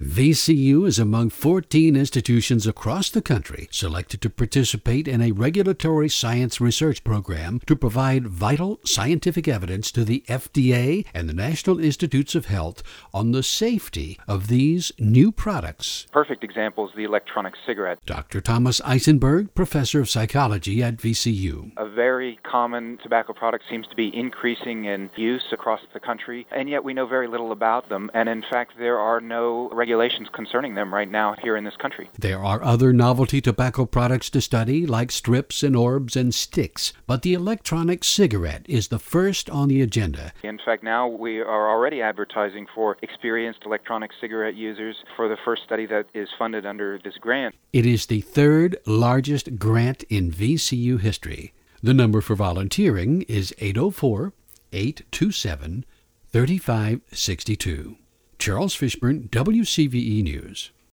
VCU is among 14 institutions across the country selected to participate in a regulatory science research program to provide vital scientific evidence to the FDA and the National Institutes of Health on the safety of these new products. Perfect example is the electronic cigarette. Dr. Thomas Eisenberg, professor of psychology at VCU. A very common tobacco product seems to be increasing in use across the country, and yet we know very little about them. And in fact, there are no regulations concerning them right now here in this country. There are other novelty tobacco products to study, like strips and orbs and sticks, but the electronic cigarette is the first on the agenda. In fact, now we are already advertising for experienced electronic cigarette users for the first study that is funded under this grant. It is the third largest grant in VCU history. The number for volunteering is 804-827-3562. Charles Fishburne, WCVE News.